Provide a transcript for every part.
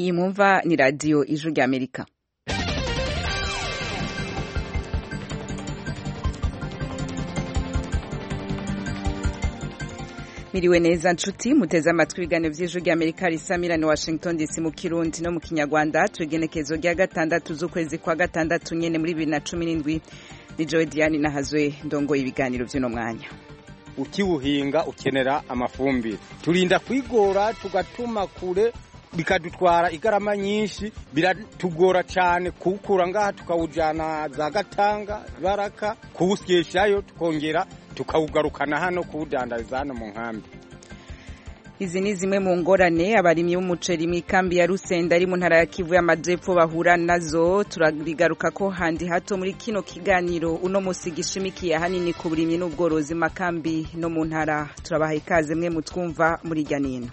Iyi mwumva ni radio Ijwi ry'Amerika. Miriwe neza nshuti muteze amatwi ibiganiro vy'Ijwi ry'Amerika risamira ni Washington DC mu Kirundi no mu Kinyarwanda. Twegenekezo rya gatandatu z'ukwezi kwa gatandatu nyene muri 2017. Ni Joe Diane nahazwe ndongo ibiganiro vy'uno mwanya. Ukibuhinga ukenera amafumbire, turinda kwigora tugatuma kure bikadutwara igarama nyinshi, biratugora cyane kuwukura ngaha tukawujana za Gatanga Baraka, kuwusyeshayo tukongera tukawugarukana hano kuwudandariza hano mu nkambi. Izi ni zimwe mu ngorane abarimyi b'umuceri mu ikambi ya Rusenda ari mu ntara ya Kivu y'Amajepfo bahura nazo. Turabigaruka ko handi hato muri kino kiganiro uno musi gishimikiye hanini ku burimyi n'ubworozi makambi no mu ntara. Turabaha ikaze mwe mutwumva muri janino.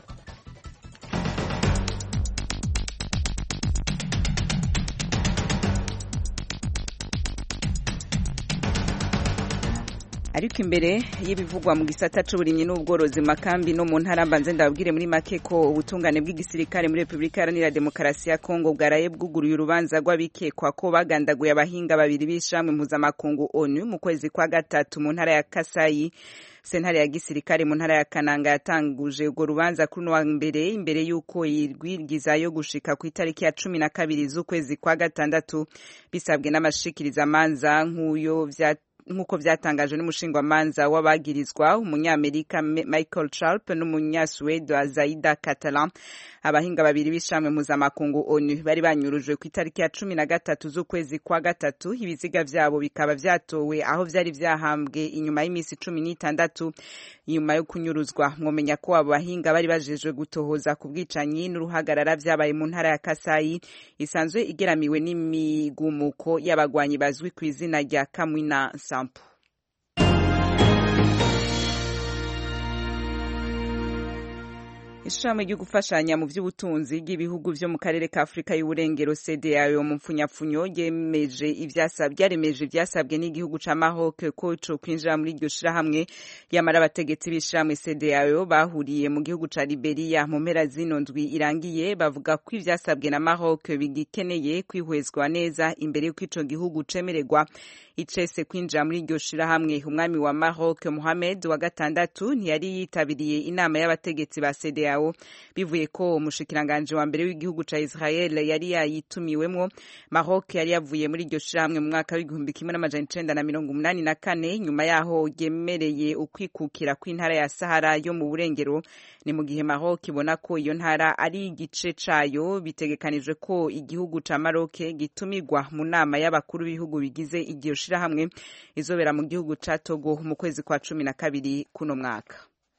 Ariko imbere y'ibivugwa mu gisata c'uburimyi n'ubworozi makambi no mu ntara mbanze ndababwire muri make ko ubutungane bw'igisirikare muri Republika Iharanira Demokarasi ya Kongo bwaraye bwuguruye urubanza rw'abikekwa ko bagandaguye abahinga babiri b'ishamwe mpuzamakungu ONU mu kwezi kwa gatatu mu ntara ya Kasai. Sentare ya gisirikare mu ntara ya Kananga yatanguje urwo rubanza kuri wa imbere yuko yirwigiza yo gushika ku itariki ya 12 z'ukwezi kwa gatandatu bisabwe n'amashikiriza manza nk'uko vyatangajwe n'umushingwamanza w'abagirizwa umunyamerika Michael Charp n'umunyaswede Zaida Catalan. Abahinga babiri b'ishamwe mpuzamakungu ONU bari banyurujwe ku itariki ya 13 z'ukwezi kwa gatatu. Ibiziga vyabo bikaba vyatowe aho vyari vyahambwe inyuma y'imisi 16 nyuma yo kunyuruzwa. Mwomenya ko abo bahinga bari bajejwe gutohoza ku bwicanyi n'uruhagarara vyabaye mu ntara ya Kasai isanzwe igeramiwe n'imigumuko y'abagwanyi bazwi ku izina rya Kamwina Sampu. Ishami ryo gufashanya mu vy'ubutunzi bw'ibihugu vyo mu karere ka Afrika y'Uburengero CEDEAO mu mfunyapfunyo yemeje ivyasabwe n'igihugu ca Maroc ko co kwinjira muri iryo shirahamwe. Yamara abategetsi b'ishirahamwe CEDEAO bahuriye mu gihugu ca Liberia mu mpera zino ndwi irangiye bavuga ko ivyasabwe na Maroc bigikeneye kwihwezwa neza imbere y'uko ico gihugu cemererwa icese kwinjira muri iryo shirahamwe. Umwami wa Maroc Mohamed wa gatandatu ntiyari yitabiriye inama y'abategetsi ba CEDEAO bivuye ko umushikiranganje wa mbere w'igihugu ca Israel yari yayitumiwemwo. Maroc yari yavuye muri iryo shirahamwe mu mwaka w'1984 nyuma yaho yemereye ukwikukira kw'intara ya Sahara yo mu burengero. Ni mu gihe Maroc ibona ko iyo ntara ari igice cayo, bitegekanijwe ko igihugu ca Maroc gitumirwa mu nama y'abakuru b'ibihugu bigize iryo shirahamwe izobera mu gihugu ca Togo mu kwezi kwa 12 kuno mwaka.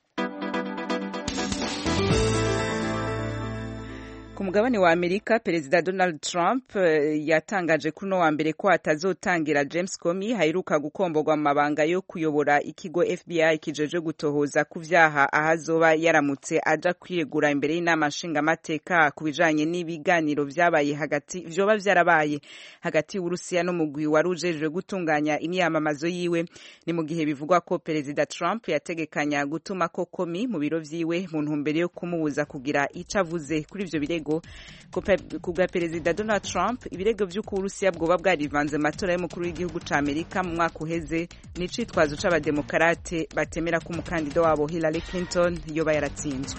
Ku mugabane wa Amerika, Perezida Donald Trump yatangaje kuno wa mbere ko atazotangira James Comey haheruka gukomborwa mu mabanga yo kuyobora ikigo FBI kijeje gutohoza ku vyaha ahazoba yaramutse aja kwiyegura imbere y'inama nshingamateka ku bijanye n'ibiganiro vyarabaye hagati y'Uburusiya no mugwi warujejwe gutunganya imyamamazo yiwe. Ni mu gihe bivugwa ko Perezida Trump yategekanya gutuma ko Comey mu biro vyiwe mu ntumbero yo kumubuza kugira ico avuze kuri ivyo birego. Kubwa Perezida Donald Trump, ibirego vy'uko Urusiya bwoba bwarivanze amatora y'umukuru w'igihugu ca Amerika mu mwaka uheze ni icitwazo c'abademokarate batemera ko umukandida wabo Hillary Clinton yoba yaratsinzwe.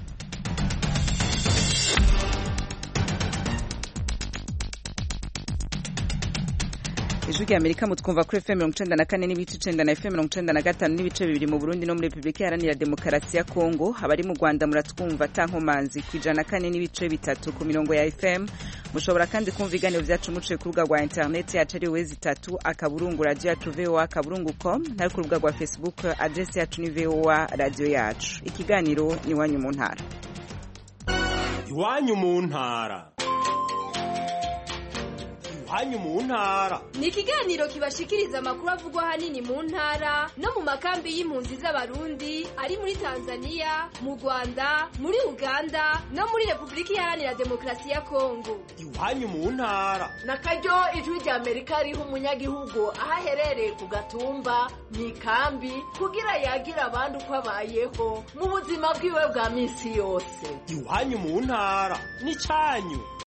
Ijwi ry'Amerika mutwumva kuri FM 94 n'ibice 9 na FM 95 n'ibice 2 mu Burundi no muri Republika Iharanira Demokarasi ya Kongo. Abari mu Rwanda muratwumva tankomanzi ku 104 n'ibice 3 ku mirongo ya FM. Mushobora kandi kumva ibiganiro vyacu muciye ku rubuga rwa internet yacu ari wezi3 akaburungu radio yacu voa.com na ku rubuga rwa Facebook address yacu ni voa radio yacu. Ikiganiro ni wanyu mu ntara. Iwanyu mu ntara. iwanyu mu ntara. Ni ikiganiro kibashikiriza amakuru avugwa hanini mu ntara no mu makambi y'impunzi z'abarundi ari muri Tanzania, mu Rwanda, muri Uganda no muri Republika Iharanira Demokarasi ya Kongo. Iwanyu mu ntara. Na karyo ijwi rya Amerika riha umunyagihugu aho aherereye ku gatumba mu ikambi kugira yagira abandi uko abayeho mu buzima bwiwe bwa misi yose. Iwanyu mu ntara ni cyanyu.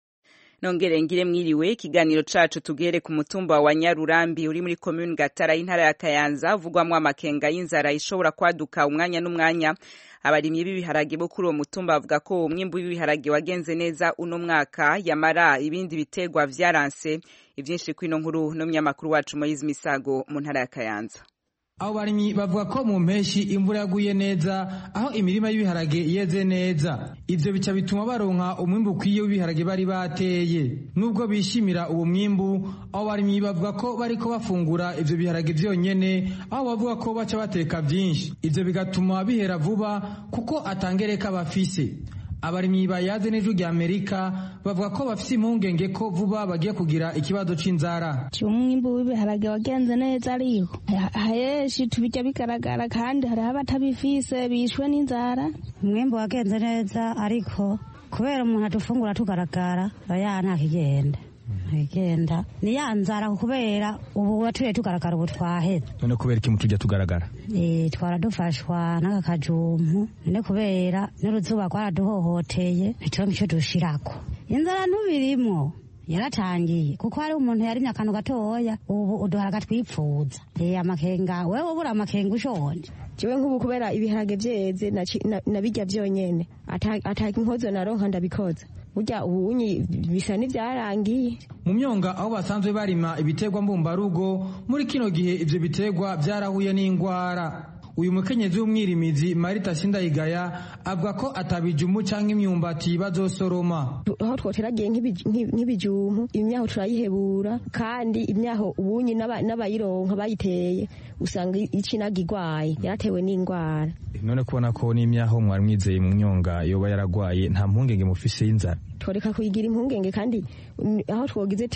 Nongere ngire mwiriwe ikiganiro cacu tugere ku mutumba wa Nyarurambi uri muri commune Gatara y'intara ya Kayanza uvugwamwo amakenga y'inzara ishobora kwaduka umwanya n'umwanya. Abarimyi b'ibiharage bo kuri uwo mutumba bavuga ko umwimbu w'ibiharage wagenze neza uno mwaka yamara ibindi bitegwa vyaranse. Ivyinshi kwino nkuru no mnyamakuru wacu Moise Misago mu ntara ya Kayanza. Abo barimyi bavuga ko mu mpeshi imvura yaguye neza aho imirima y'ibiharage yeze neza. Ivyo bica bituma baronka umwimbu ukwiye w'ibiharage bari bateye. Nubwo bishimira uwo mwimbu, abo barimyi bavuga ko bariko bafungura ivyo biharage vyonyene, aho bavuga ko baca bateka vyinshi. Ivyo bigatuma bihera vuba kuko atangereka bafise. Abarimyi bayaze n'ijwi rya Amerika bavuga ko bafise impungenge ko vuba bagiye kugira ikibazo c'inzara. Umwimbu w'ibiharage wagenze neza ariko hayeshi tubijya bigaragara kandi hari abatabifise bishwe n'inzara. Umwimbu wagenze neza ariko kubera umuntu adufungura tugaragara bayana kigenda. Igenda ni yanzara kubera ubu watuye tugaragara ubu twaheze. None kubera iki mutujya tugaragara? Twaradufashwa n'akajumpu none kubera n'uruzuba rwaraduhohoteye nicyo nicyo dushirako. Inzara ntubirimo yaratangiye kuko hari umuntu yarimye akantu gatoya ubu uduharaga twipfuza. Amakenga wewe ubura amakenga ushonje. Jewe nk'ubu kubera ibiharage vyeze nabijya vyonyene ataka inkozo naronka ndabikoza. Burya ubunyi bisa n'ivyarangiye. Mu myonga aho basanzwe barima ibitegwa mbumbarugo muri kino gihe ivyo bitegwa vyarahuye n'ingwara. Uyu mukenyezi w'umwirimizi Marita Sindayigaya avuga ko atabijumu canke imyumbati bazosoroma. Aho twoteragiye nk'ibijumpu imyaho turayihebura kandi imyaho ubunyi n'abayironka bayiteye usanga icinaga igwaye yaratewe n'ingwara. None kubona ko n'imyaho mwari mwizeye mu myonga yoba yaragwaye nta mpungenge mufise y'inzara. Tworeka kuyigira impungenge kandi aho twogize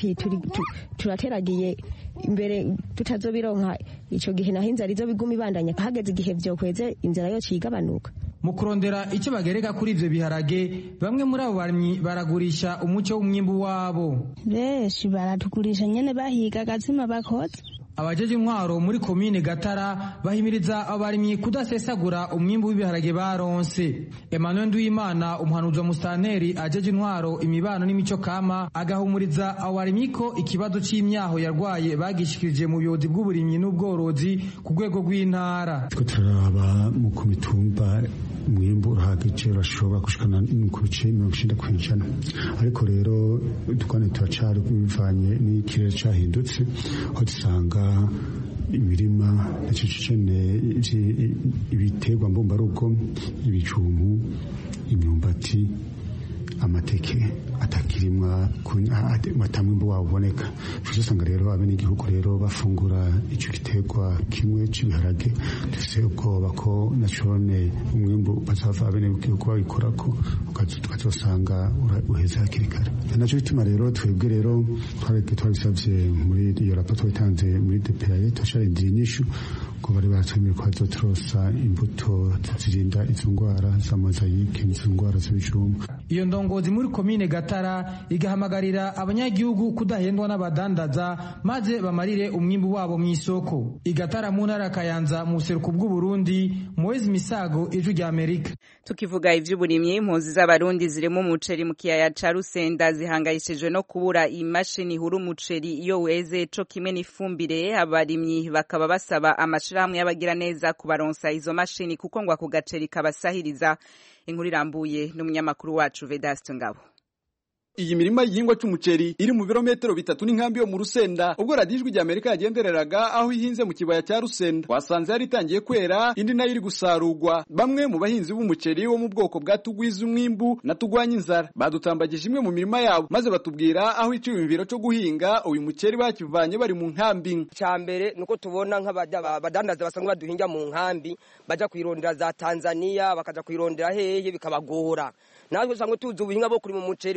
turateragiye imbere tutazobironka ico gihe naho inzara izo biguma ibandanya hageze igihe vyokweze inzara yo cigabanuka. Mu kurondera icyo bagereka kuri ivyo biharage bamwe muri abo barimyi baragurisha umuco w'umwimbu wabo. Beshi baratugurisha nyene bahiga gazima bakoze. Abajeje intwaro muri komine Gatara bahimiriza abarimyi kudasesagura umwimbu w'ibiharage baronse. Emmanuel Nduwimana umuhanuzi wa Mustanteri ajeje intwaro imibano n'imico kama agahumuriza abarimyi ko ikibazo c'imyaho yarwaye bagishikirije mu buyobozi bw'uburimyi n'ubworozi ku rwego rw'intara. Turaraba mu kumitumba umwimbu urahagije urashobora gushikana ku bice 90%. Ariko rero dukwane turacari bivanye n'ikirere cahindutse aho dusanga imirima n'icicene ibitegwa mbumbarugo ibijumbu imyumbati amateke atakirimwa matamwimbu waboneka. Usanga rero abene igihugu rero bafungura ico gitegwa kimwe c'ibiharage dufise ubwoba ko nacone umwimbu bazava abene igihugu babikorako ukazosanga uheze hakiri kare. Naco bituma rero twebwe rero twabisavye muri iyo raporo twatanze muri DPA twasharindiriye inyishu ko bari baratwemeye ko hazoturosa imbuto zirinda izo ngwara za mozayike n'izo ngwara z'ibijumbu. Iyo ndongozi muri komine Gatara igahamagarira abanyagihugu kudahendwa n'abadandaza maze bamarire umwimbu wabo mw'isoko. Igatara mu ntara Kayanza mu seruko bw'u Burundi, Moise Misago ijwi rya Amerika. Tukivuga ivy'uburimyi impunzi z'abarundi zirimo umuceri mu kiyaya ca Rusenda zihangayishijwe no kubura imashini huru umuceri iyo weze co kimwe n'ifumbire. Abarimyi bakaba basaba amashirahamwe y'abagira neza kubaronsa izo mashini kuko ngo ako gaceri kabasahiriza. Inkuru irambuye n'umunyamakuru wacu Vedaste Ngabo. Iyi mirima y'igihingwa c'umuceri iri mu birometero 3 n'inkambi yo mu Rusenda ubwo radijwi rya Amerika yagendereraga aho ihinze mu kibaya cya Rusenda wasanze yari itangiye kwera indi nayo iri gusarurwa. Bamwe mu bahinzi b'umuceri wo mu bwoko bwa tugwiza umwimbu na tugwanya inzara badutambagije imwe mu mirima yabo maze batubwira aho iciyumviro cyo guhinga uyu muceri bakivanye bari mu nkambi. Cyambere nuko tubona nk'abadandaza basanzwe baduhinga mu nkambi baja kwirondera za Tanzania bakaja kwirondera hehe bikabagora. Natwe usanga tuzi ubuhinga bwo kuri mu muceri kuko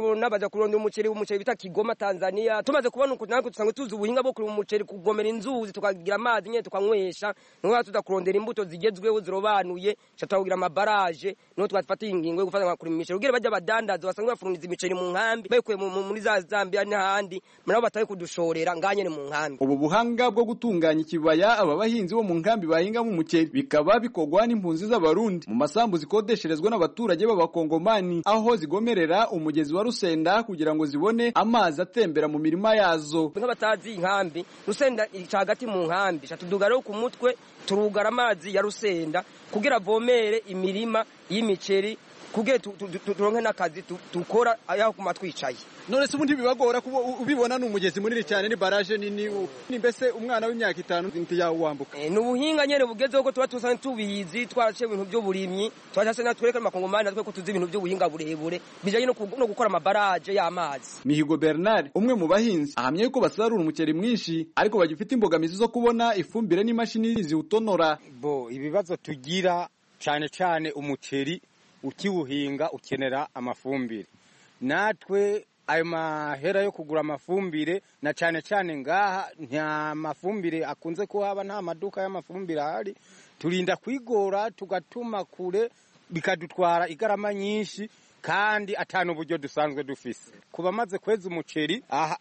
tukabona baja kurondera umuceri bita Kigoma Tanzania. Tumaze kubona uko nanko tusanzwe tuzi ubuhinga bwo kurima umuceri, kugomera inzuzi tukagira amazi nyene tukanywesha, niho tudakurondera imbuto zigezweho zirobanuye, catagira amabaraje, niho twafata ingingo yo gufata kurima imiceri kugira baje abadandaza basanzwe bafuruniza imiceri mu nkambi bayikuye muri za Zambia n'ahandi, nabo bataye kudushorera nganye mu nkambi. Ubu buhanga bwo gutunganya ikibaya aba bahinzi bo mu nkambi bahinga mu muceri bikaba bikogwa n'impunzi z'abarundi mu masambu zikodesherezwa n'abaturage b'abakongomani, aho zigomerera umugezi wa Rusenda kugira ngo zibone amazi atembera mu mirima yazo. Nk'abatazi inkambi Rusenda icagati mu nkambi tuduga rero ku mutwe turugara amazi ya Rusenda kugira vomere imirima y'imiceri kugira turonke nakazi tukora aho kumatwicaye. None se ubundi bibagora kubo ubibona n'umugezi munini cyane ni barrage nini ni mbese umwana w'imyaka 5 nti yawo wambuka. N'ubuhinga nyene bugezeho ko tuba tusanzwe tubizi twarace ibintu byo burimyi twashase natwereka amakongomani natwe ko tuzi ibintu byo buhinga burebure bijanye no gukora amabaraje y'amazi. Mihigo Bernard umwe mu bahinzi ahamye ko basarura umuceri mwinshi ariko bagifite imbogamizi zo kubona ifumbire n'imashini ziwutonora. Bo ibibazo tugira cyane umuceri ukiwuhinga ukenera amafumbire, natwe ayo mahera yo kugura amafumbire na cyane ngaha nta mafumbire akunze kuhaba, nta maduka y'amafumbire ahari, turinda kwigora tugatuma kure bikadutwara igarama nyinshi kandi atanu buryo dusanzwe dufise. Kuba maze kweza umuceri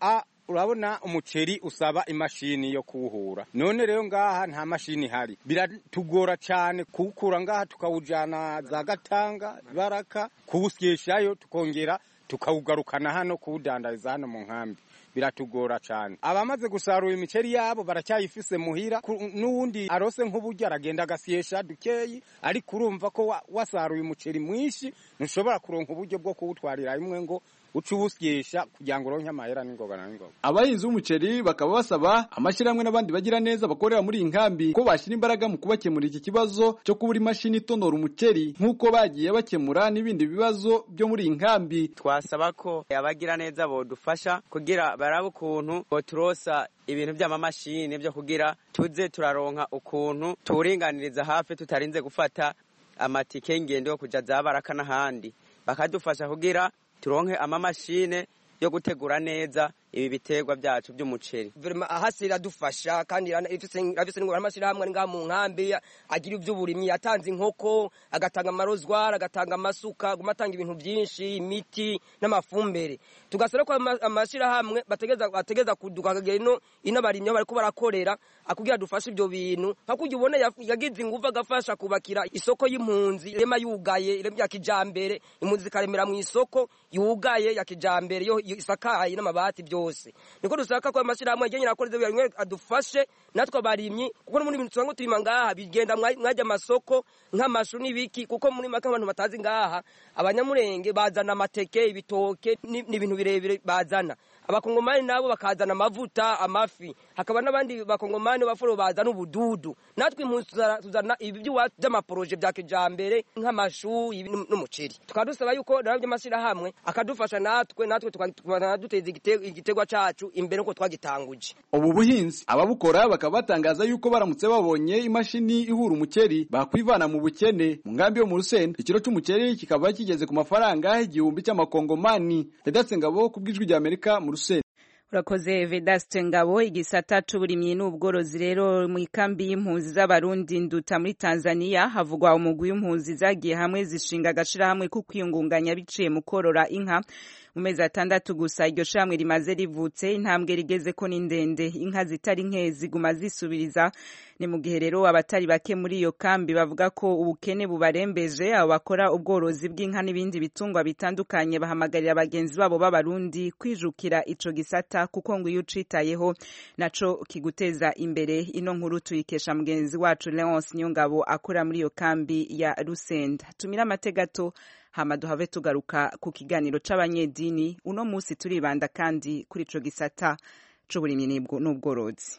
urabona umuceri usaba imashini yo kuwuhura, none rero ngaha nta mashini hari, biratugora cyane kuwukura ngaha tukawujana za Gatanga Baraka kuwusyeshayo tukongera tukawugarukana hano kuwudandariza hano mu nkambi, biratugora cyane. Abamaze gusarura imiceri yabo baracyayifise muhira, n'uwundi arose nk'uburyo aragenda agasyesha dukeyi, ariko urumva ko wasaruye umuceri mwinshi ntushobora kuronka uburyo bwo kuwutwarira imwe ngo ucubusyesha kugira ngo uronke amahera n'ingoga na n'ingoga. Abahinzi b'umuceri bakaba basaba amashyirahamwe n'abandi bagira neza bakorera muri inkambi ko bashyira imbaraga mu kubakemura iki kibazo cyo kubura imashini itonora umuceri nk'uko bagiye bakemura n'ibindi bibazo byo muri inkambi. Twasaba ko abagira neza bodufasha kugira barabe ukuntu boturosa ibintu by'amamashini byo kugira tuze turaronka ukuntu turinganiriza hafi tutarinze gufata amatike y'ingendo yo kuja za Baraka n'ahandi, bakadufasha kugira turonke amamashine yo gutegura neza ibi biterwa byacu by'umuceri. Ahasira dufasha kandi ifise n'ingora amashira hamwe nga mu nkambi agira iby'uburimyi, yatanze inkoko, agatanga amarozwara, agatanga amasuka, gumatanga ibintu byinshi, imiti n'amafumbere. Tugasera ko amashira hamwe bategeza kudukagera ino barimye bari ko barakorera akugira dufasha ibyo bintu, hakujya ubone yagize ingufu agafasha kubakira isoko y'impunzi irema yugaye ya kijambere, impunzi zikaremera mu isoko yugaye ya kijambere yo isakaye n'amabati byo. Niko dusaka ko amashirahamwe yenye nakoreze bimwe adufashe natwe barimyi, kuko muri ibintu twango turima ngaha bigenda mwajya amasoko nk'amashu n'ibiki, kuko muri maka abantu batazi ngaha abanyamurenge bazana amateke, ibitoke n'ibintu birebire bazana. Abakongomani nabo bakazana amavuta, amafi, hakaba n'abandi bakongomani bafuro bazana ubududu. Natwe impunzi tuzana ibi by'amaproje bya kijambere nk'amashu n'umuceri. Tukadusaba yuko nabyo amashira hamwe akadufasha natwe tukaduteza igitegwa cacu imbere uko twagitanguje. Ubu buhinzi ababukora bakaba batangaza yuko baramutse babonye imashini ihura umuceri bakwivana mu bukene. Mu ngambi yo mu Rusenda ikiro cy'umuceri kikaba kigeze ku mafaranga 1000 cy'amakongomani. Vedaste Ngabo kubwijwi rya Amerika mu Rusenda. Urakoze Vedaste Ngabo. Igisata c'uburimyi n'ubworozi rero mu ikambi y'impunzi z'abarundi Nduta muri Tanzania havugwa umugwi w'impunzi zagiye hamwe zishinga agashira hamwe ku kwiyungunganya biciye mu korora inka. Mu mezi 6 gusa iryo shamwe rimaze rivutse, intambwe rigeze ko ni ndende, inka zitari nke ziguma zisubiriza. Ni mu gihe rero abatari bake muri iyo kambi bavuga ko ubukene bubarembeje, abo bakora ubworozi bw'inka n'ibindi bitungwa bitandukanye bahamagarira abagenzi babo b'abarundi kwijukira ico gisata, kuko ngo iyo ucitayeho naco kiguteza imbere. Ino nkuru tuyikesha mugenzi wacu Leonce Nyongabo akora muri iyo kambi ya Rusenda. Tumira amategato hama duhave tugaruka ku kiganiro c'abanyedini. Uno musi turibanda kandi kuri ico gisata c'uburimyi n'ubworozi.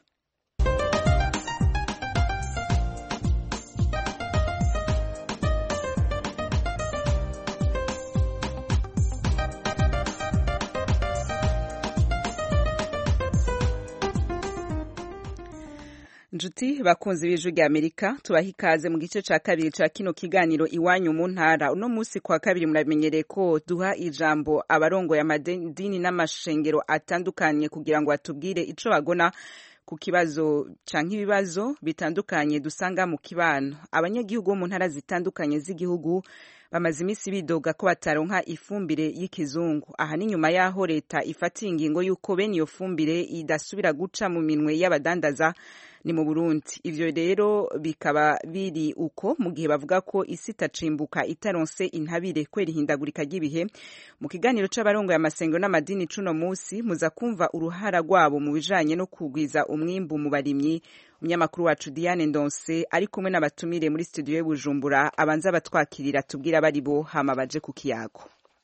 Njuti bakunzi b'ijwi rya Amerika tubaha ikaze mu gice ca kabiri ca kino kiganiro iwanyu mu ntara. Uno musi kwa kabiri muramenyereye ko duha ijambo abarongoye amadini n'amashengero atandukanye kugira ngo batubwire ico bagona ku kibazo canke ibibazo bitandukanye dusanga mu kibano. Abanyagihugu bo mu ntara zitandukanye z'igihugu bamaze imisi bidoga ko bataronka ifumbire y'ikizungu. Aha ni nyuma yaho leta ifatiye ingingo yuko bene iyo fumbire idasubira guca mu minwe y'abadandaza ni mu Burundi. Ivyo rero bikaba biri uko mu gihe bavuga ko isi itacimbuka itaronse intabire kwera ihindagurika ry'ibihe. Mu kiganiro c'abarongoye amasengero n'amadini cuno musi muza kumva uruhara rwabo mu bijanye no kugwiza umwimbu mu barimyi. Umunyamakuru wacu Diane Ndonse ari kumwe n'abatumire muri studio y'Ubujumbura abanza batwakirira tubwira bari bo hama baje ku kiyago.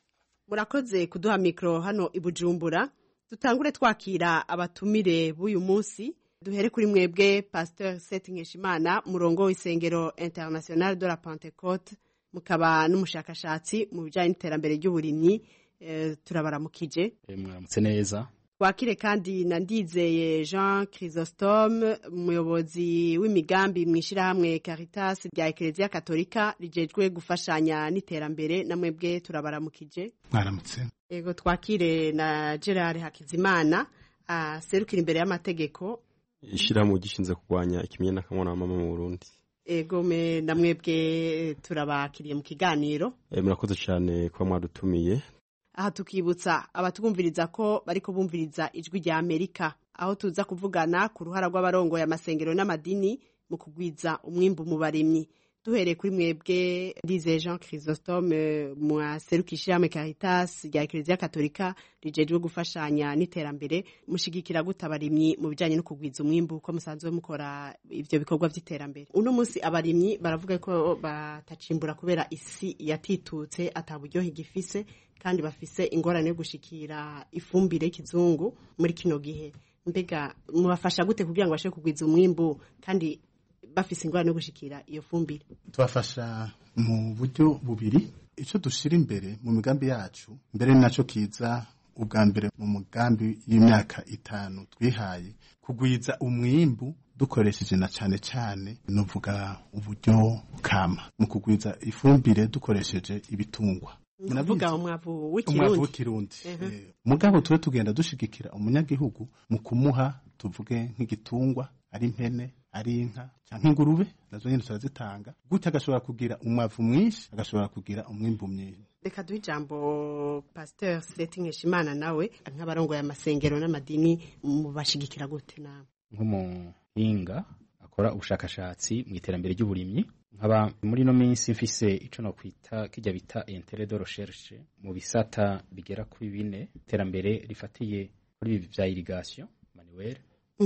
Murakoze kuduha mikro hano i Bujumbura. Dutangure twakira abatumire b'uyu munsi. Duhere kuri mwebwe Pasteur Seth Nkeshimana, murongo w'isengero International de la Pentecôte, mukaba n'umushakashatsi mu bijanye n'iterambere ry'uburimyi. Turabaramukije. Mwaramutse neza. Twakire kandi na Ndizeye Jean Chrysostome, umuyobozi w'imigambi mw'ishirahamwe Caritas rya Eklezia Katolika rijejwe gufashanya n'iterambere. Na mwebwe turabaramukije. Mwaramutse. Ego twakire na Gerard Hakizimana, serukira imbere y'amategeko ishirahamwe gishinze kurwanya ikimenyane n'akamwana wa mama mu Burundi. Ego me na mwebwe turabakiriye mu kiganiro. Murakoze cyane kuba mwadutumiye. Aha tukibutsa abatwumviriza ko bariko bumviriza ijwi rya Amerika, aho tuza kuvugana ku ruhara rw'abarongoye amasengero n'amadini mu kugwiza umwimbu mu barimyi. Duhereye kuri mwebwe Ndizeye Jean Chrysostome, mwaserukishirahamwe Caritas rya Eklezia Katolika rijejwe gufashanya n'iterambere, mushigikira gute abarimyi mu bijanye no kugwiza umwimbu ko musanzwe mukora ivyo bikorwa vy'iterambere? Uno musi abarimyi baravuga ko batacimbura kubera isi yatitutse ataburyohe gifise kandi bafise ingorane yo gushikira ifumbire y'ikizungu muri kino gihe. Mbega mubafasha gute kugira ngo bashobore kugwiza umwimbu kandi bafise ingorane yo gushikira iyo fumbire? Tubafasha mu buryo bubiri. Ico dushira imbere mu migambi yacu, mbere naco kiza ubwa mbere mu mugambi y'imyaka 5 twihaye kugwiza umwimbu dukoresheje na cane novuga uburyo kama mu kugwiza ifumbire dukoresheje ibitungwa. Navuga umwavu w'ikirundi. Mugabo tuwe tugenda dushigikira umunyagihugu mu kumuha tuvuge nk'igitungwa ari impene ari inka canke ingurube, nazo nyene turazitanga gutya agashobora kugira umwavu mwinshi agashobora kugira umwimbu mwinshi. Reka duhe ijambo Pasteur Seth Nkeshimana, nawe nk'abarongoye amasengero n'amadini mubashigikira gute? Nawe nk'umuhinga akora ubushakashatsi mu iterambere ry'uburimyi, nkaba muri no minsi mfise ico no kwita kijya bita intérêt de recherche mu bisata bigera kuri 4 iterambere rifatiye kuri vya irrigation manuel,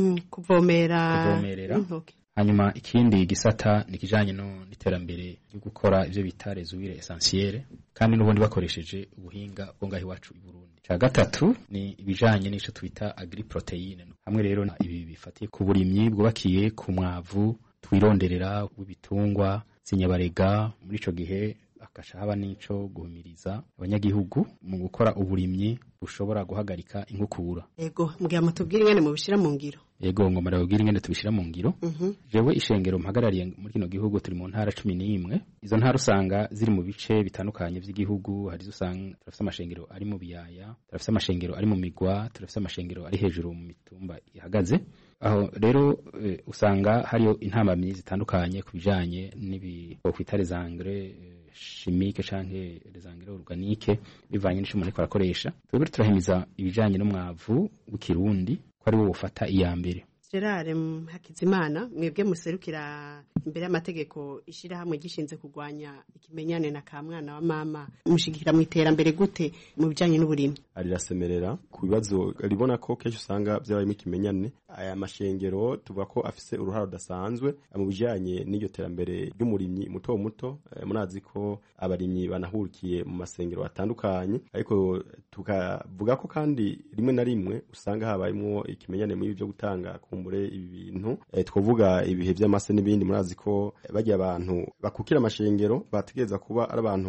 kuvomerera. Hanyuma ikindi gisata nikijanye no n'iterambere ryo gukora ivyo bita réseau essentiel kandi n'ubundi bakoresheje ubuhinga bwo ngaho iwacu i Burundi. Ca gatatu ni ibijanye n'ico twita agriproteine. Hamwe rero ibi bifatiye ku burimyi bwubakiye ku mwavu twironderera w'ibitungwa sinyabarega. Muri ico gihe akasha haba nico guhumiriza abanyagihugu mu gukora uburimyi bushobora guhagarika inkukura. Ego mugihe mutubwira ingene mu bishira mu ngiro. Ego ngo marabwira ingene tubishira mu ngiro. Jewe ishengero mpagarariye muri kino gihugu turi mu ntara 11. Izo ntara usanga ziri mu bice bitandukanye vy'igihugu. Hari usanga turafite amashengero ari mu biyaya, turafite amashengero ari mu migwa, turafite amashengero ari hejuru mu mitumba ihagaze. Aho rero usanga hariyo intambamyi zitandukanye kubijanye n'ibi bokwita les engrais chimique canke les engrais organique bivanye n'icyo umuntu akoresha. Twebwe turahimiza ibijanye n'umwavu w'ikirundi ko ari wo ufata iya mbere. Gerard Hakizimana, mwebwe muserukira imbere y'amategeko ishirahamwe gishinze kurwanya ikimenyane na kamwana wa mama, mushigikira mu iterambere gute mu bijanye n'uburimyi? Arirasemerera ku bibazo ribona ko kenshi usanga byabaye ikimenyane. Aya mashengero tuvuga ko afise uruhara rudasanzwe mu bijanye n'iryo terambere ry'umurimyi muto muto. Munazi ko abarimyi banahurikiye mu masengero atandukanye, ariko tukavuga ko kandi rimwe na rimwe usanga habayemo ikimenyane muri byo gutanga kumbure ibi bintu. Twovuga ibihe by'amase n'ibindi. Murazi ko bagiye abantu bakukira amashengero bategereza kuba ari abantu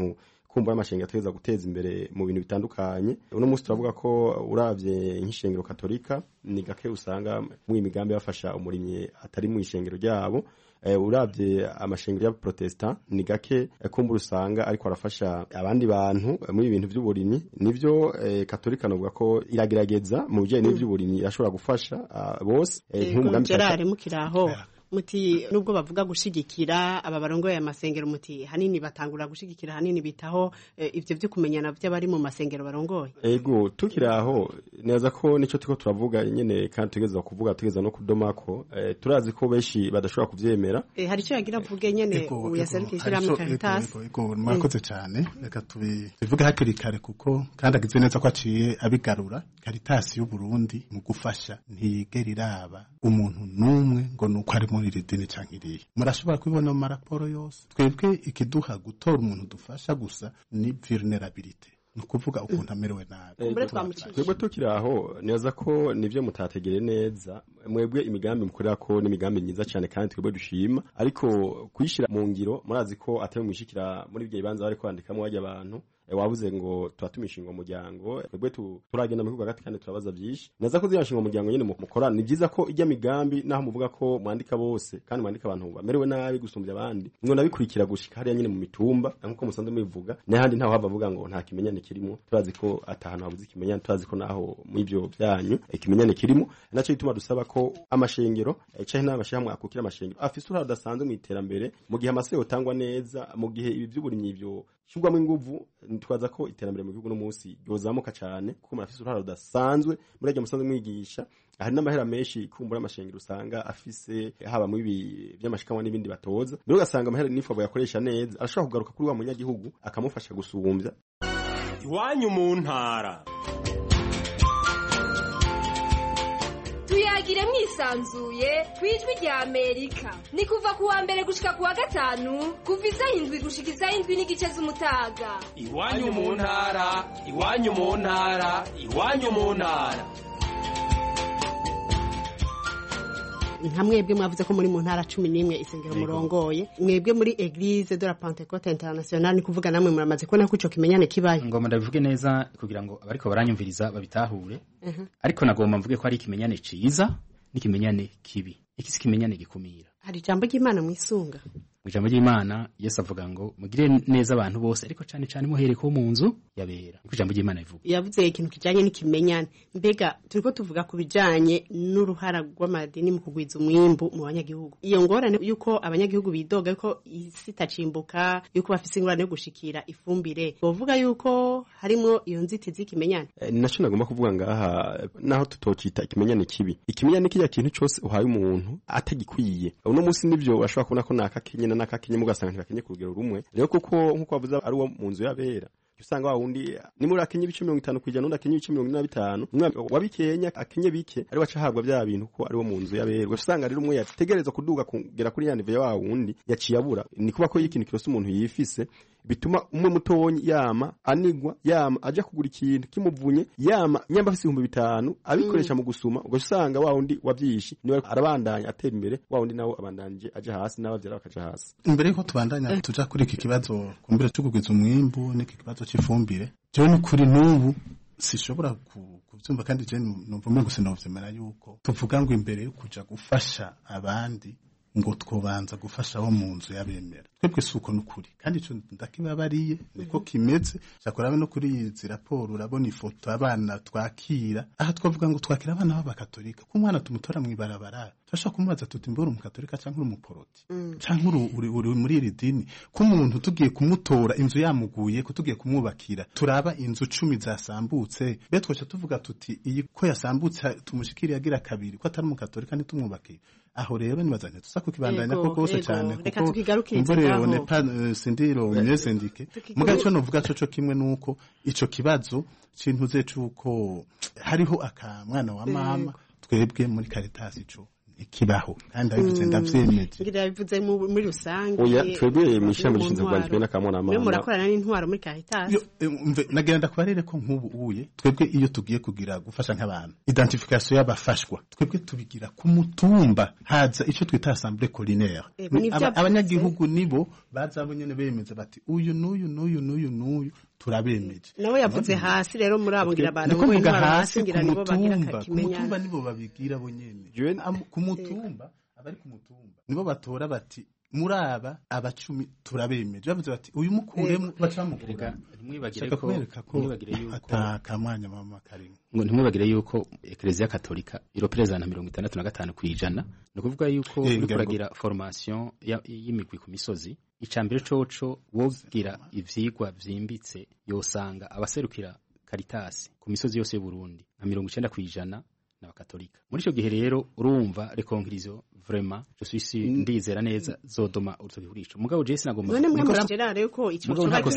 kumva amashengero ategeza guteza imbere mu bintu bitandukanye. Uno munsi turavuga ko uravye nk'ishengero katolika ni gake usanga mu imigambi bafasha umurimyi atari mu ishengero ryabo. Uravye amashengero ya protestant ni gake kumbura usanga ariko arafasha abandi bantu muri ibintu by'uburimyi. Nivyo katolika novuga ko iragerageza mu bijanye n'ivy'uburimyi irashobora gufasha bose nk'umugambi Gerard mukiraho muti nubwo bavuga gushigikira aba barongoye amasengero muti hanini batangura gushigikira hanini bitaho ivyo byo kumenyana by'abari mu masengero barongoye. Ego tukiraho neza ko nico tuko turavuga nyene kandi tugeza kuvuga tugeza no kudomako turazi ko beshi badashobora kuvyemera. Hari cyo yagira vuge nyene uyaserukishira mu Caritas. Ego mwakoze cyane reka tubivuge hakiri kare kuko kandi agize neza ko aciye abigarura. Caritas y'u Burundi mu gufasha ntiyigera iraba umuntu numwe ngo nuko ari muri ridini cyangiriye. Murashobora kubibona mu maraporo yose. Twebwe ikiduha gutora umuntu dufasha gusa ni vulnerability. Nukuvuga ukuntu amerewe nabi. Twebwe tukiraho neza ko nivyo mutategere neza. Mwebwe imigambi mukorera ko n'imigambi myiza cyane kandi twebwe dushima ariko kuyishira mu ngiro murazi ko atari mu ishikira muri byo bibanza bari kwandikamo wajya abantu wabuze ngo turatumishinga umuryango twebwe turagenda mu bihugu hagati kandi turabaza byinshi neza ko ziyashinga umuryango nyine mukorana ni byiza ko ijya migambi naho muvuga ko mwandika bose kandi mwandika abantu bamerewe nabi gusumbya abandi ngo nabikurikira gushika hariya nyine mu mitumba nkuko musanzwe mubivuga n'ahandi ntaho hava avuga ngo nta kimenyane kirimo turazi ko atahana habuze kimenyane turazi ko naho mu ivyo byanyu ikimenyane kirimo naco bituma dusaba ko amashengero cyane n'abashyamwe akukira amashengero afise uruhare rudasanzwe mu iterambere mu gihe amaseo tangwa neza mu gihe ibi by'uburimyi byo shugwamo inguvu twaza ko iterambere mu gihugu no munsi yozamuka cyane kuko murafise uruhare rudasanzwe muri ajya musanzwe mwigisha hari n'amahera menshi kumbura amashengero usanga afise haba mu ibi by'amashikamwa n'ibindi batoza biro gasanga amahera nifo bayakoresha neza arashobora kugaruka kuri wa munyagihugu akamufasha gusumbya iwanyu mu ntara tuyagire mwisanzuye kwijwi rya Amerika ni kuva kuwa mbere gushika kuwa gatanu kuva isaha 7 gushika isaha 7:30 z'umutaga iwanyu mu ntara iwanyu mu ntara iwanyu mu ntara nka mwebwe mwavuze ko muri mu ntara 11 isengero murongoye mwebwe muri Eglise de la Pentecôte Internationale ni kuvuga namwe muramaze ko nako ico kimenyane kibaye ngoma ndabivuge neza kugira ngo abariko baranyumviriza babitahure ariko nagomba mvuge ko ari ikimenyane ciza n'ikimenyane kibi ikisi kimenyane gikumira hari jambo ry'Imana mwisunga ijambo ry'Imana Yesu avuga ngo mugire neza abantu bose ariko cyane cyane muhere ko mu nzu yabera kuko ijambo ry'Imana ivuga yavuze ikintu kijanye n'ikimenyane mbega turiko tuvuga ku bijanye n'uruhara rw'amadini mu kugwiza umwimbu mu banyagihugu iyo ngorane yuko abanyagihugu bidoga ko isi tacimbuka yuko bafise ingorane yo gushikira ifumbire bovuga yuko harimo iyo nzitizi z'ikimenyane naco nagomba kuvuga ngaha naho tutocita ikimenyane kibi ikimenyane kijya kintu cyose uhaye umuntu atagikwiye uno munsi nivyo ashobora kubona ko nakakenye nakakenye mugasanga ntibakenye ku rugero rumwe rero kuko nkuko bavuze ari wo mu nzu yabera usanga wundi ni muri akenye ibice 50 kwijana undi akenye ibice 25 umwe wabikenya akenye bike ari wacahabwa bya bintu ko ari wo mu nzu yabera usanga rero umwe yategereza kuduga kugera kuri yanive ya wundi yaciye abura ni kuba ko ikintu kirose umuntu yifise bituma umwe mutonyi yama anigwa yama aja kugura ikintu kimuvunye yama nyamba afise 500 abikoresha mu gusuma ugasanga wa wundi wavyishi niwe arabandanya atera imbere wa wundi nawe abandanje aje hasi n'abavyara bakaja hasi imbere ko tubandanya tuja kuri iki kibazo kumbira cyo kugwiza umwimbu n'iki kibazo cy'ifumbire cyo ni kuri n'ubu sishobora kuvyumva kandi je numva ngo sinovyemera yuko tuvuga ngo imbere yo kuja gufasha abandi ngo twobanza gufasha abo mu nzu yabemera twebwe suko n'ukuri kandi ico ndakibabariye niko kimeze cyakora no kuri izi raporo urabona ifoto abana twakira aha twavuga ngo twakira abana b'abakatolika ko umwana tumutora mu ibarabara turashaka kumubaza tuti mbora umukatolika cyangwa umuporoti cyangwa uri muri iri dini ko umuntu tugiye kumutora inzu yamuguye ko tugiye kumwubakira turaba inzu 10 zasambutse be twacha tuvuga tuti iyi ko yasambutse tumushikiri yagira kabiri ko atari umukatolika nitumwubakira aho rero nibazanye tusako kibandanya ko gose cyane kuko mbore ne pa sindiro nyesendike mugacho novuga cyo kimwe nuko ico kibazo cintuze cuko hariho akamwana wa mama twebwe muri Caritas ico kibaho kandi abivuze ndavyemeje ngira bivuze muri rusange oya twebwe mwishamba gishinzwe kwandika n'akamona mama murakorana n'intwaro muri Caritas nagenda kubarere ko nk'ubu uye twebwe iyo tugiye kugira gufasha nk'abantu identification y'abafashwa twebwe tubigira ku mutumba haza ico twita assemblée collinaire abanyagihugu nibo bazabo nyene bemeza bati uyu n'uyu turabemeje nawe yavuze hasi rero muri abo ngira abantu ngo intwaro hasi ngira nibo bagira kimenyane nibo babigira bo nyene ku mutumba abari ku mutumba nibo batora bati muraba abacumi turabemeje bavuze bati uyu mukuremo bacamugurika ntimwibagire ko atakamwanya mama karimo ngo ntimwibagire yuko Ecclesia Katolika iroperezana 65% no kuvuga yuko uri kuragira formation y'imigwi ku misozi icambere coco wogira ivyigwa vyimbitse yosanga abaserukira Caritas ku misozi yose y'u Burundi na 90% n'abakatolika muri ico gihe rero urumva reconciliation vraiment je suis ndizera neza zodoma urutokihurisho mugabo je sinagomba none muri Gerard yuko ico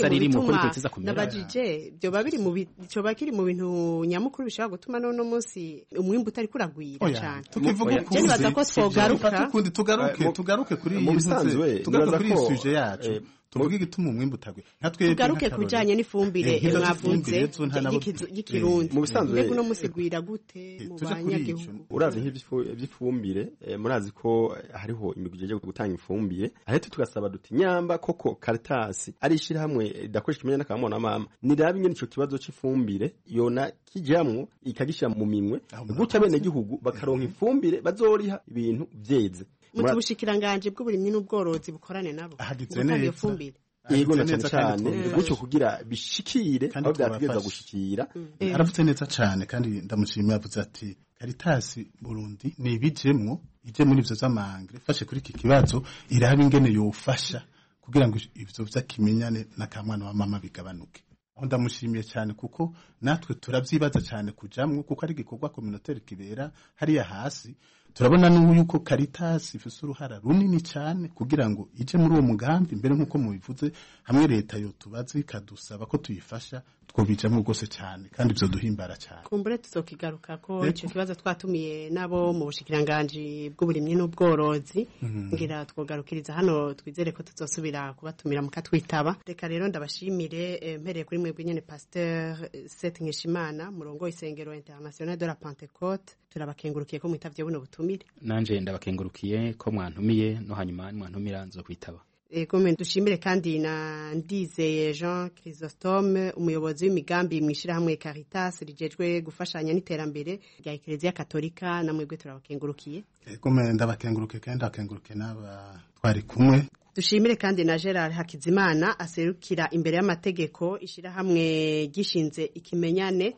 nabajije byo babiri mu ico bakiri mu bintu nyamukuru bishaka gutuma none munsi umwimbu utari kuragwira cyane tukivuga je nibaza ko twogaruka tugaruke kuri iyi tugaruke kuri sujet yacu tuvuga igituma umwimbu utagwe tugaruke kujanye n'ifumbire mwavuze y'ikirundi mu bisanzwe no musigwira gute mu banyagihugu urazi nk'ivy'ifumbire murazi ko hariho imigwi je gutanga ifumbire ahete tugasaba duti nyamba koko Caritas ari ishira hamwe dakoresha kimenya n'akamona mama nirabi nyene ico kibazo c'ifumbire yona kijamwo ikagishira mu minwe gutya bene gihugu bakaronka ifumbire bazoriha ibintu vyeze mutubushikiranganje bw'uburimyi n'ubworozi bukorane nabo ahagitse neza yego na cyane gucyo kugira bishikire aho byategeza gushikira aravuze neza cyane kandi ndamushimira avuze ati Caritas Burundi ni bijemwo ije muri ivyo zamangre fashe kuri iki kibazo iraba ingene yofasha kugira ngo ivyo vyakimenyane n'akamwana wa mama bigabanuke aho ndamushimiye cyane kuko natwe turavyibaza cyane kujamwo kuko ari gikorwa communautaire kibera hariya hasi turabona n'uko Caritas ifise uruhara runini cyane kugira ngo ije muri uwo mugambi mbere nkuko mubivuze hamwe leta yo tubazi ikadusaba ko tuyifasha twobijamwe gose cyane kandi byo duhimbara cyane kumbure tuzokigaruka ko ico kibazo twatumiye nabo mu bushikiranganje bw'uburimyi n'ubworozi ngira twogarukiriza hano twizere ko tuzosubira kubatumira mukatwitaba reka rero ndabashimire mpereye kuri mwebwe nyene Pasteur Seth Nkeshimana murongo isengero international de la Pentecôte turabakengurukiye ko mwitavye buno butumire nanje ndabakengurukiye ko mwantumiye no hanyuma mwantumira nzo kwitaba Ego dushimire kandi na Ndizeye Jean Chrysostome umuyobozi w'imigambi mwishira hamwe Caritas rijejwe gufashanya n'iterambere rya Ecclesia Katolika na mwebwe turabakengurukiye Ego ndabakenguruke kandi akenguruke n'aba twari kumwe dushimire kandi na Gerard Hakizimana aserukira imbere y'amategeko ishira hamwe gishinze ikimenyane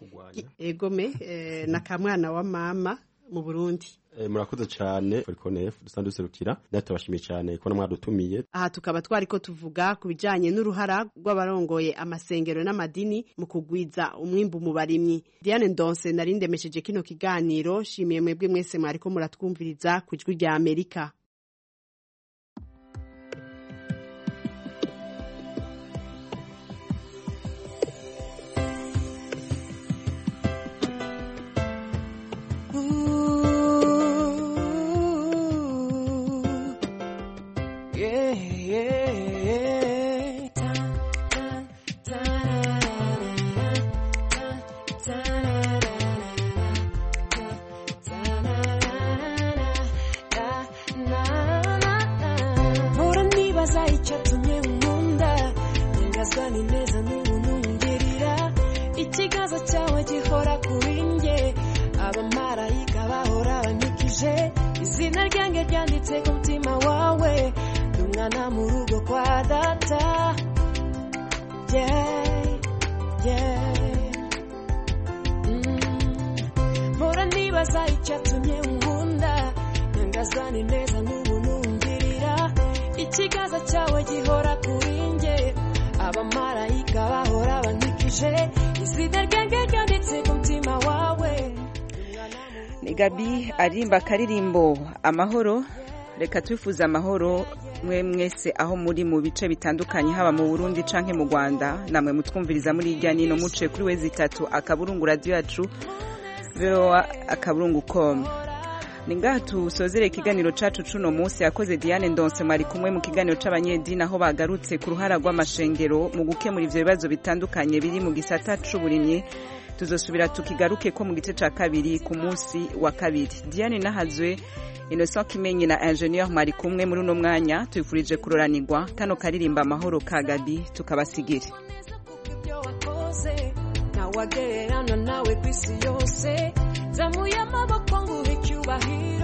egome na kamwana wa mama mu Burundi murakoze cyane Forikonef dusanzwe serukira ndatabashimiye cyane ko mwadutumiye aha tukaba twari ko tuvuga ku bijanye n'uruhara rw'abarongoye amasengero n'amadini mu kugwiza umwimbu mu barimyi Diane Ndonse narindemesheje kino kiganiro shimiye mwebwe mwese mwari ko muratwumviriza ku ijwi rya Amerika ikiganza cyawe gihora kuri nge abamarayika bahora banyikije izina ryanjye ryanditse ku mutima wawe ndi umwana mu rugo kwa data mpora nibaza icyatumye unkunda ntangazwa n'ineza n'ubuntu ungirira ikiganza cyawe gihora kuri nge abamarayika bahora banyikije izina ryanjye ryanditse ku mutima wawe ni Gabi arimba akaririmbo amahoro reka twifuza amahoro mwe mwese aho muri mu bice bitandukanye haba mu Burundi canke mu Rwanda namwe mutwumviriza muri irya nino muce kuri wezi 3 akaburungu radio yacu VOA akaburungu.com ni ngaha tusozere ikiganiro cacu cuno munsi. Yakoze Diane Ndonse mwari kumwe mu kiganiro c'abanyedini aho bagarutse ku ruhara rw'amashengero mu gukemura ivyo bibazo bitandukanye biri mu gisata c'uburimyi. Tuzosubira tukigaruke ko mu gice ca kabiri ku munsi wa kabiri. Diane Nahazwe, Innocent Kimenyi na Ingenieur mwari kumwe muri uno mwanya. Tuyifurije kuroranirwa kano karirimba amahoro ka Gabi tukabasigire. Nawagererana nawe kwisi yose zamuye amaboko nguhe cyubahiro